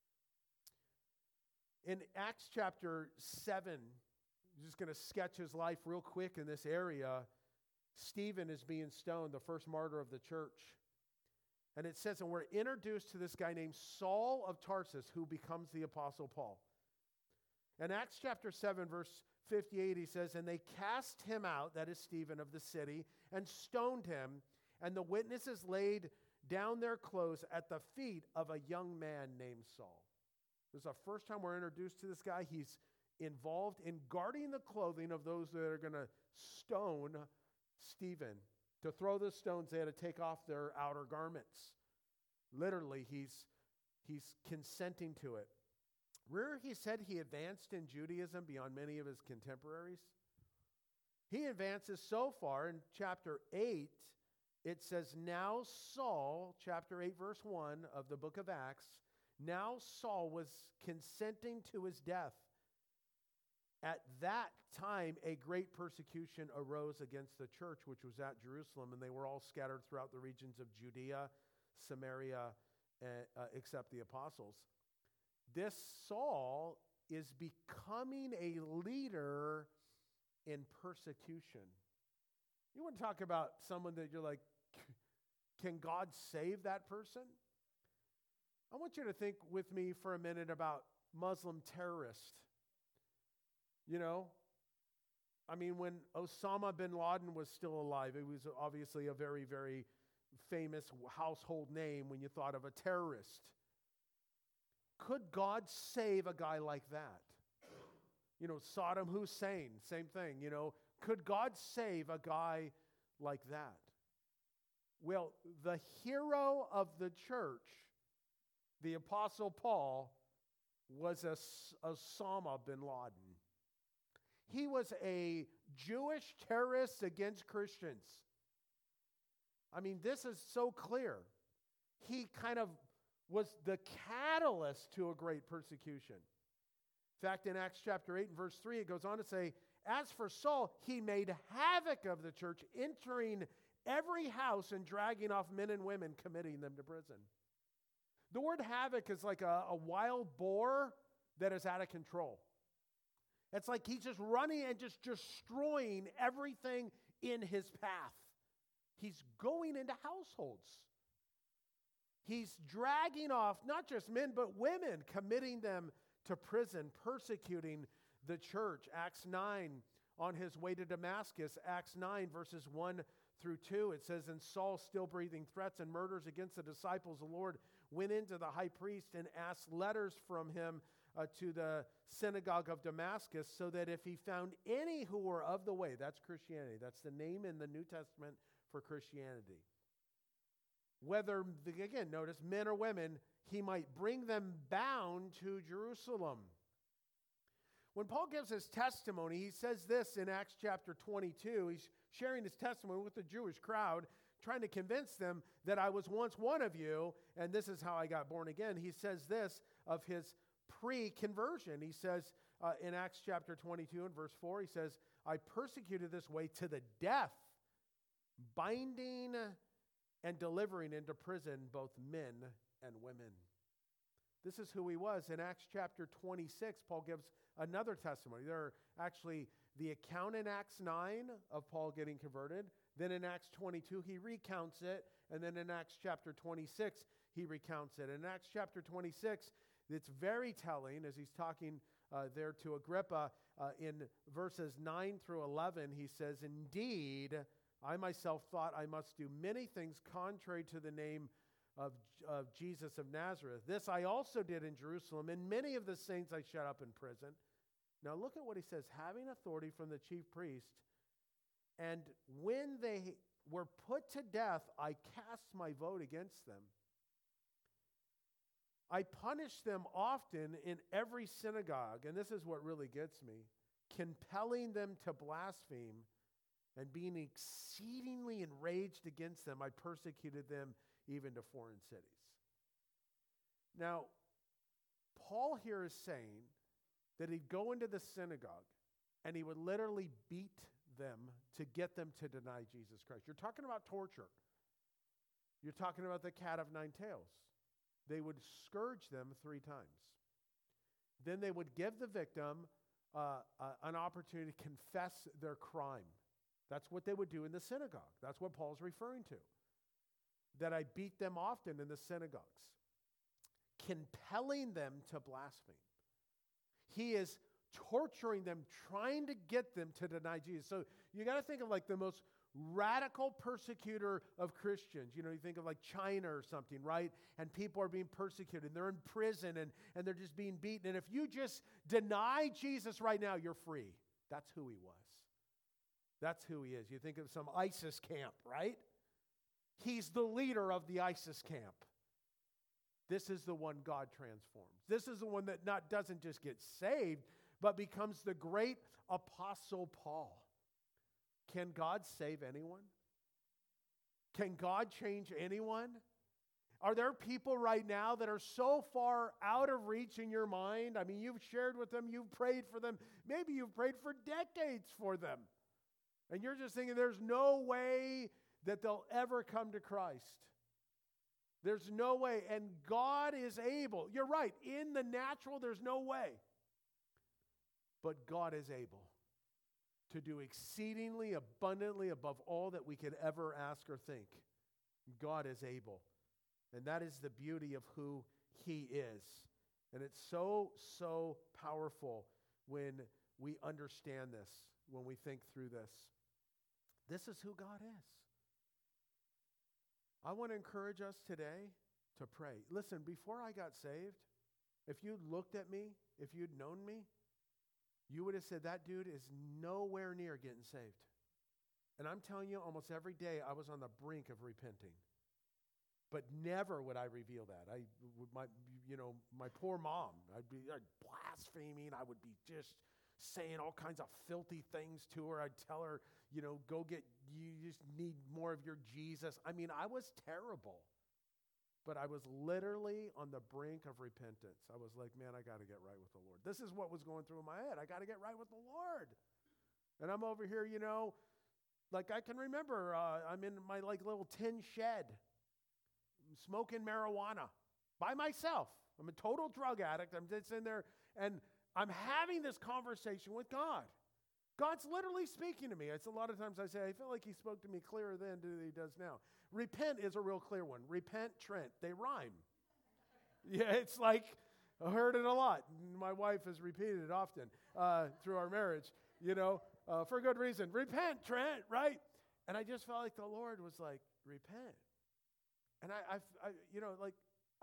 In Acts chapter seven, I'm just going to sketch his life real quick in this area. Stephen is being stoned, the first martyr of the church. And it says, and we're introduced to this guy named Saul of Tarsus, who becomes the Apostle Paul. In Acts chapter seven, verse fifty-eight, he says, and they cast him out, that is Stephen, of the city, and stoned him, and the witnesses laid down their clothes at the feet of a young man named Saul. This is the first time we're introduced to this guy. He's involved in guarding the clothing of those that are going to stone Stephen. To throw the stones, they had to take off their outer garments. Literally, he's, he's consenting to it. Remember, he said he advanced in Judaism beyond many of his contemporaries? He advances so far in chapter eight. It says, now Saul, chapter eight, verse one of the book of Acts, now Saul was consenting to his death. At that time, a great persecution arose against the church, which was at Jerusalem, and they were all scattered throughout the regions of Judea, Samaria, uh, uh, except the apostles. This Saul is becoming a leader in persecution. You want to talk about someone that you're like, can God save that person? I want you to think with me for a minute about Muslim terrorists. You know, I mean, when Osama bin Laden was still alive, it was obviously a very, very famous household name when you thought of a terrorist. Could God save a guy like that? You know, Saddam Hussein, same thing. You know, could God save a guy like that? Well, the hero of the church, the Apostle Paul, was a, Osama bin Laden. He was a Jewish terrorist against Christians. I mean, this is so clear. He kind of was the catalyst to a great persecution. In fact, in Acts chapter eight and verse three, it goes on to say, as for Saul, he made havoc of the church, entering every house and dragging off men and women, committing them to prison. The word havoc is like a, a wild boar that is out of control. It's like he's just running and just destroying everything in his path. He's going into households. He's dragging off not just men, but women, committing them to prison, persecuting the church. Acts nine, on his way to Damascus, Acts nine, verses one through two, it says, and Saul, still breathing threats and murders against the disciples, the Lord went into the high priest and asked letters from him uh, to the synagogue of Damascus, so that if he found any who were of the way, that's Christianity, that's the name in the New Testament for Christianity. Whether, again, notice, men or women, he might bring them bound to Jerusalem. When Paul gives his testimony, he says this in Acts chapter twenty-two. He's sharing his testimony with the Jewish crowd, trying to convince them that I was once one of you, and this is how I got born again. He says this of his pre-conversion. He says uh, in Acts chapter twenty-two and verse four, he says, I persecuted this way to the death, binding and delivering into prison both men and women. This is who he was. In Acts chapter twenty-six, Paul gives another testimony. There are actually the account in Acts nine of Paul getting converted. Then in Acts twenty-two, he recounts it. And then in Acts chapter twenty-six, he recounts it. In Acts chapter twenty-six, it's very telling as he's talking uh, there to Agrippa. Uh, in verses nine through eleven, he says, Indeed, I myself thought I must do many things contrary to the name of, of Jesus of Nazareth. This I also did in Jerusalem, and many of the saints I shut up in prison. Now look at what he says, having authority from the chief priest. And when they were put to death, I cast my vote against them. I punished them often in every synagogue, and this is what really gets me, compelling them to blaspheme, and being exceedingly enraged against them, I persecuted them even to foreign cities. Now, Paul here is saying that he'd go into the synagogue and he would literally beat them to get them to deny Jesus Christ. You're talking about torture. You're talking about the cat of nine tails. They would scourge them three times. Then they would give the victim uh, uh, an opportunity to confess their crime. That's what they would do in the synagogue. That's what Paul's referring to. That I beat them often in the synagogues, compelling them to blaspheme. He is torturing them, trying to get them to deny Jesus. So you got to think of like the most radical persecutor of Christians. You know, you think of like China or something, right? And people are being persecuted, and they're in prison, and, and they're just being beaten. And if you just deny Jesus right now, you're free. That's who he was. That's who he is. You think of some ISIS camp, right? He's the leader of the ISIS camp. This is the one God transforms. This is the one that not doesn't just get saved, but becomes the great apostle Paul. Can God save anyone? Can God change anyone? Are there people right now that are so far out of reach in your mind? I mean, you've shared with them, you've prayed for them. Maybe you've prayed for decades for them. And you're just thinking there's no way that they'll ever come to Christ. There's no way. And God is able. You're right. In the natural, there's no way. But God is able to do exceedingly abundantly above all that we could ever ask or think. God is able. And that is the beauty of who he is. And it's so, so powerful when we understand this, when we think through this. This is who God is. I want to encourage us today to pray. Listen, before I got saved, if you'd looked at me, if you'd known me, you would have said, that dude is nowhere near getting saved. And I'm telling you, almost every day I was on the brink of repenting. But never would I reveal that. I would, my, you know, my poor mom, I'd be I'd blaspheming. I would be just saying all kinds of filthy things to her. I'd tell her, you know, go get, you just need more of your Jesus. I mean, I was terrible. But I was literally on the brink of repentance. I was like, man, I got to get right with the Lord. This is what was going through my head. I got to get right with the Lord. And I'm over here, you know, like I can remember uh, I'm in my like little tin shed smoking marijuana by myself. I'm a total drug addict. I'm just in there and I'm having this conversation with God. God's literally speaking to me. It's a lot of times I say, I feel like he spoke to me clearer then than he does now. Repent is a real clear one. Repent, Trent, they rhyme. Yeah, it's like, I heard it a lot. My wife has repeated it often uh, through our marriage, you know, uh, for good reason. Repent, Trent, right? And I just felt like the Lord was like, repent. And I, I, I, you know, like,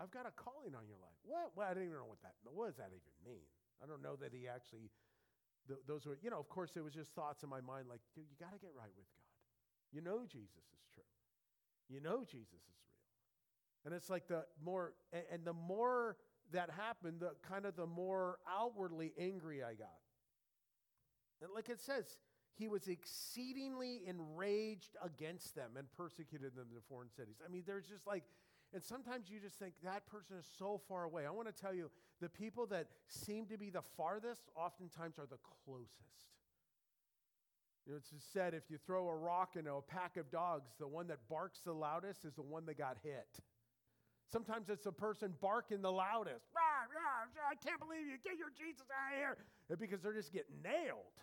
I've got a calling on your life. What? Well, I don't even know what that, what does that even mean? I don't know that he actually, th- those were, you know, of course, it was just thoughts in my mind like, dude, you got to get right with God. You know Jesus is true. You know Jesus is real. And it's like the more, and, and the more that happened, the kind of the more outwardly angry I got. And like it says, he was exceedingly enraged against them and persecuted them in the foreign cities. I mean, there's just like, and sometimes you just think that person is so far away. I want to tell you, the people that seem to be the farthest oftentimes are the closest. You know, it's said if you throw a rock into a pack of dogs, the one that barks the loudest is the one that got hit. Sometimes it's the person barking the loudest. Rah, rah, I can't believe you. Get your Jesus out of here. And because they're just getting nailed.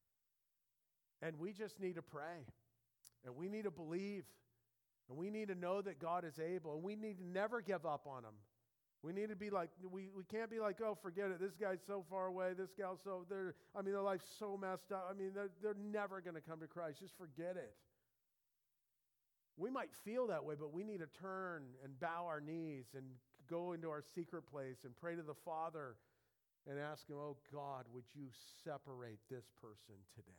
And we just need to pray. And we need to believe. And we need to know that God is able. And we need to never give up on him. We need to be like, we, we can't be like, oh, forget it. This guy's so far away. This gal's so, they're, I mean, their life's so messed up. I mean, they're, they're never going to come to Christ. Just forget it. We might feel that way, but we need to turn and bow our knees and go into our secret place and pray to the Father and ask him, oh, God, would you separate this person today?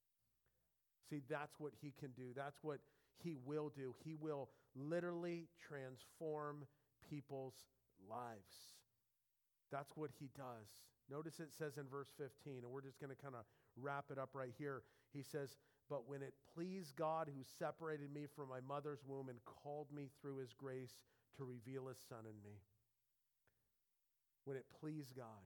See, that's what he can do. That's what he will do. He will literally transform people's lives. That's what he does. Notice it says in verse fifteen, and we're just going to kind of wrap it up right here. He says, but when it pleased God who separated me from my mother's womb and called me through his grace to reveal his son in me. When it pleased God.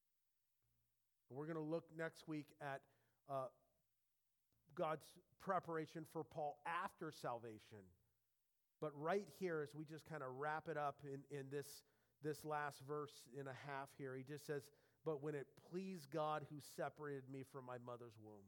And we're going to look next week at uh, God's preparation for Paul after salvation. But right here, as we just kind of wrap it up in, in this, this last verse and a half here, he just says, but when it pleased God who separated me from my mother's womb.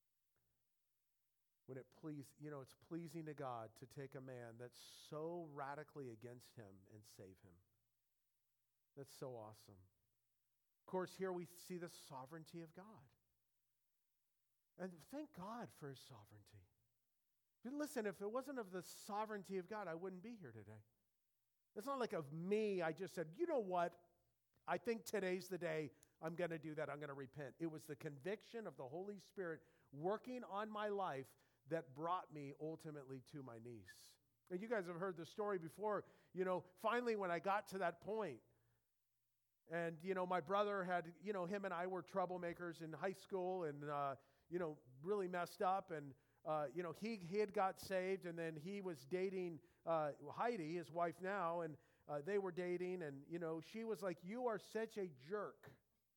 When it pleased, you know, it's pleasing to God to take a man that's so radically against him and save him. That's so awesome. Of course, here we see the sovereignty of God. And thank God for his sovereignty. But listen, if it wasn't of the sovereignty of God, I wouldn't be here today. It's not like of me, I just said, you know what? I think today's the day I'm going to do that. I'm going to repent. It was the conviction of the Holy Spirit working on my life that brought me ultimately to my knees. And you guys have heard the story before. You know, finally when I got to that point, and, you know, my brother had, you know, him and I were troublemakers in high school and, uh, you know, really messed up. And, uh, you know, he, he had got saved, and then he was dating uh, Heidi, his wife now, and uh, they were dating. And, you know, she was like, you are such a jerk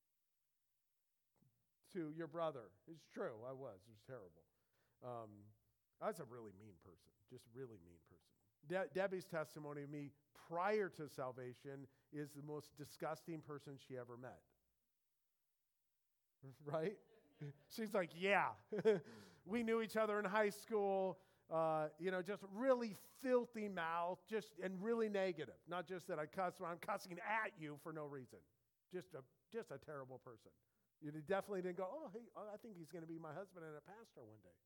to your brother. It's true. I was. It was terrible. Um, I was a really mean person, just really mean person. De- Debbie's testimony of me prior to salvation is the most disgusting person she ever met. Right? She's like, yeah. We knew each other in high school, uh, you know, just really filthy mouth, just and really negative. Not just that I cuss, but I'm cussing at you for no reason. Just a just a terrible person. You definitely didn't go, oh, hey, I think he's going to be my husband and a pastor one day.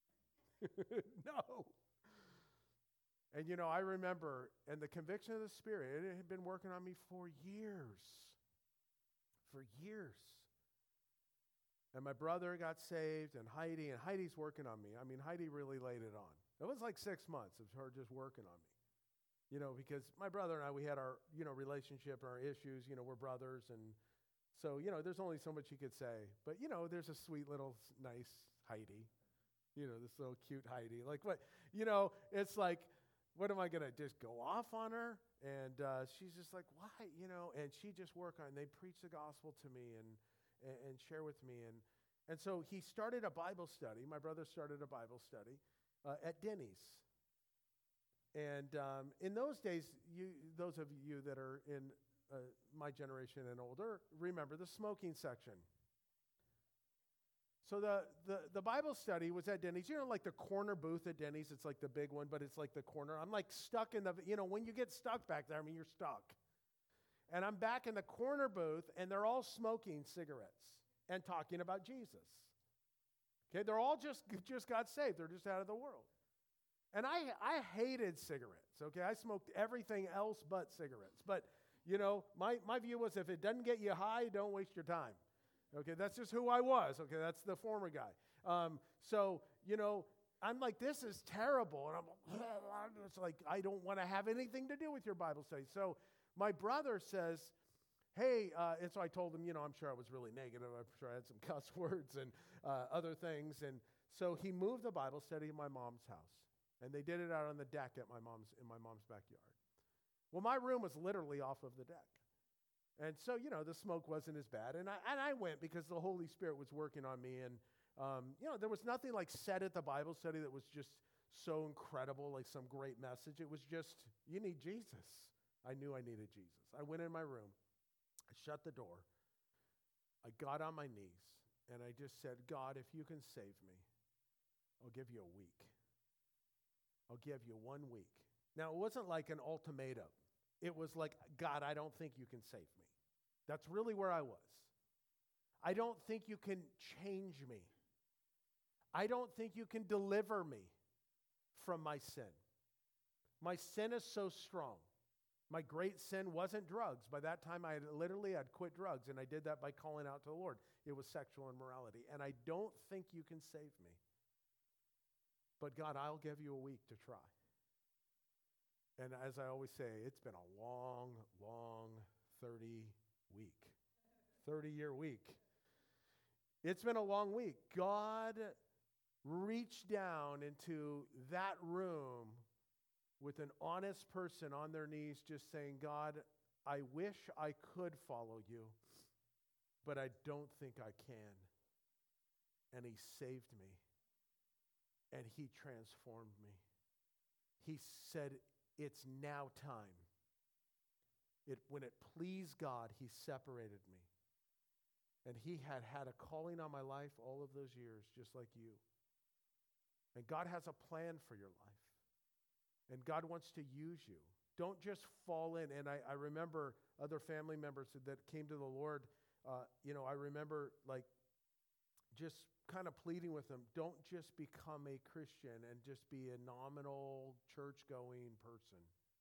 No. And, you know, I remember, and the conviction of the Spirit, it had been working on me for years. For years. And my brother got saved, and Heidi, and Heidi's working on me. I mean, Heidi really laid it on. It was like six months of her just working on me. You know, because my brother and I, we had our, you know, relationship, our issues, you know, we're brothers, and so, you know, there's only so much you could say. But, you know, there's a sweet little nice Heidi. You know, this little cute Heidi. Like, what, you know, it's like, what am I going to just go off on her? And uh, she's just like, why? You know, and she just work on, they'd preach the gospel to me and, and, and share with me. And, and so he started a Bible study. My brother started a Bible study uh, at Denny's. And um, in those days, you, those of you that are in uh, my generation and older, remember the smoking section. So the, the, the Bible study was at Denny's. You know, like the corner booth at Denny's, it's like the big one, but it's like the corner. I'm like stuck in the, you know, when you get stuck back there, I mean, you're stuck. And I'm back in the corner booth, and they're all smoking cigarettes and talking about Jesus. Okay, they're all just, just got saved. They're just out of the world. And I, I hated cigarettes, okay? I smoked everything else but cigarettes. But, you know, my, my view was if it doesn't get you high, don't waste your time. Okay, that's just who I was. Okay, that's the former guy. Um, so, you know, I'm like, this is terrible. And I'm it's like, I don't want to have anything to do with your Bible study. So my brother says, hey, uh, and so I told him, you know, I'm sure I was really negative. I'm sure I had some cuss words and uh, other things. And so he moved the Bible study in my mom's house. And they did it out on the deck at my mom's in my mom's backyard. Well, my room was literally off of the deck. And so, you know, the smoke wasn't as bad. And I, and I went because the Holy Spirit was working on me. And, um, you know, there was nothing like said at the Bible study that was just so incredible, like some great message. It was just, you need Jesus. I knew I needed Jesus. I went in my room. I shut the door. I got on my knees. And I just said, God, if you can save me, I'll give you a week. I'll give you one week. Now, it wasn't like an ultimatum. It was like, God, I don't think you can save me. That's really where I was. I don't think you can change me. I don't think you can deliver me from my sin. My sin is so strong. My great sin wasn't drugs. By that time, I had literally had quit drugs, and I did that by calling out to the Lord. It was sexual immorality, and I don't think you can save me. But God, I'll give you a week to try. And as I always say, it's been a long, long thirty week, thirty-year week. It's been a long week. God reached down into that room with an honest person on their knees just saying, God, I wish I could follow you, but I don't think I can. And he saved me. And he transformed me. He said, it's now time. It, when it pleased God, he separated me. And he had had a calling on my life all of those years, just like you. And God has a plan for your life. And God wants to use you. Don't just fall in. And I, I remember other family members that came to the Lord. Uh, you know, I remember like just kind of pleading with them, don't just become a Christian and just be a nominal church-going person.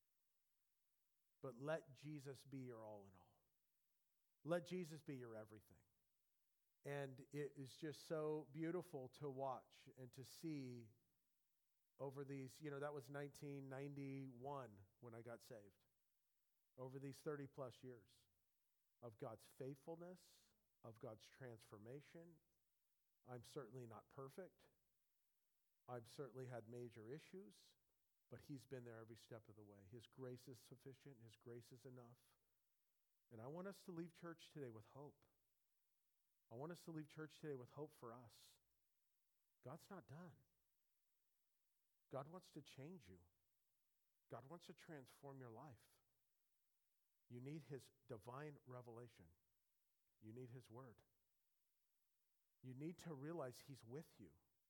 But let Jesus be your all in all. Let Jesus be your everything. And it is just so beautiful to watch and to see over these, you know, that was nineteen ninety-one when I got saved. Over these thirty plus years of God's faithfulness, of God's transformation. I'm certainly not perfect. I've certainly had major issues, but he's been there every step of the way. His grace is sufficient. His grace is enough. And I want us to leave church today with hope. I want us to leave church today with hope for us. God's not done. God wants to change you. God wants to transform your life. You need his divine revelation. You need his word. You need to realize he's with you.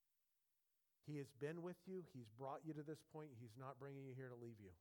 He has been with you. He's brought you to this point. He's not bringing you here to leave you.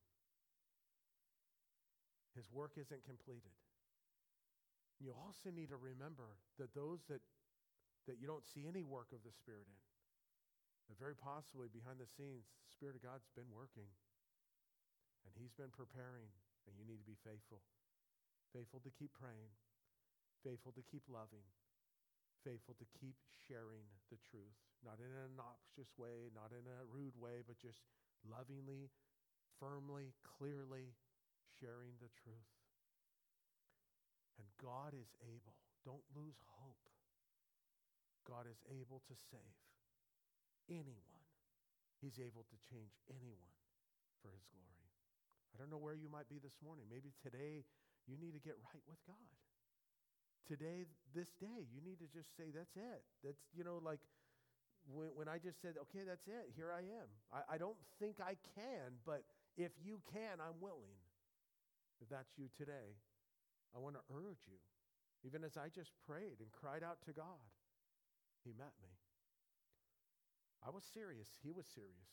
His work isn't completed. You also need to remember that those that, that you don't see any work of the Spirit in, that very possibly behind the scenes, the Spirit of God's been working. And he's been preparing, and you need to be faithful. Faithful to keep praying. Faithful to keep loving. Faithful to keep sharing the truth, not in an obnoxious way, not in a rude way, but just lovingly, firmly, clearly sharing the truth. And God is able. Don't lose hope. God is able to save anyone. He's able to change anyone for his glory. I don't know where you might be this morning. Maybe today you need to get right with God. Today, this day, you need to just say, that's it. That's, you know, like when, when I just said, okay, that's it. Here I am. I, I don't think I can, but if you can, I'm willing. If that's you today, I want to urge you. Even as I just prayed and cried out to God, he met me. I was serious. He was serious.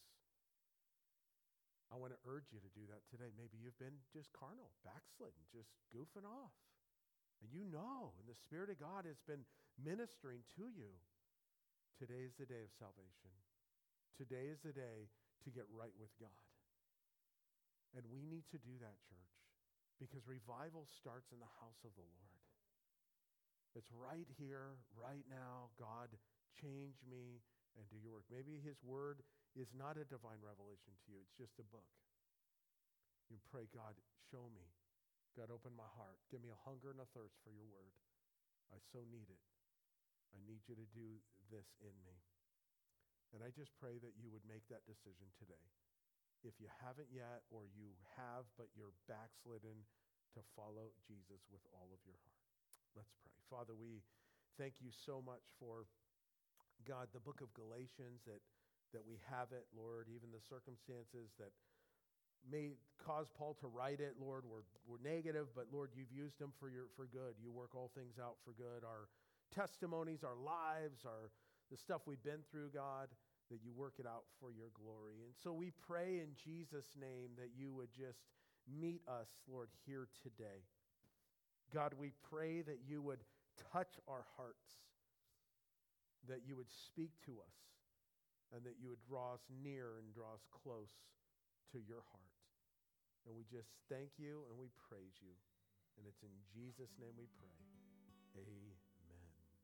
I want to urge you to do that today. Maybe you've been just carnal, backslidden, just goofing off. And you know, and the Spirit of God has been ministering to you. Today is the day of salvation. Today is the day to get right with God. And we need to do that, church, because revival starts in the house of the Lord. It's right here, right now. God, change me and do your work. Maybe his word is not a divine revelation to you. It's just a book. You pray, God, show me. God, open my heart. Give me a hunger and a thirst for your word. I so need it. I need you to do this in me. And I just pray that you would make that decision today. If you haven't yet, or you have, but you're backslidden, to follow Jesus with all of your heart. Let's pray. Father, we thank you so much for, God, the book of Galatians, that, that we have it, Lord, even the circumstances that may cause Paul to write it, Lord, were, were negative, but Lord, you've used them for your for good. You work all things out for good. Our testimonies, our lives, our the stuff we've been through, God, that you work it out for your glory. And so we pray in Jesus' name that you would just meet us, Lord, here today. God, we pray that you would touch our hearts, that you would speak to us, and that you would draw us near and draw us close to your heart. And we just thank you and we praise you. And it's in Jesus' name we pray. Amen.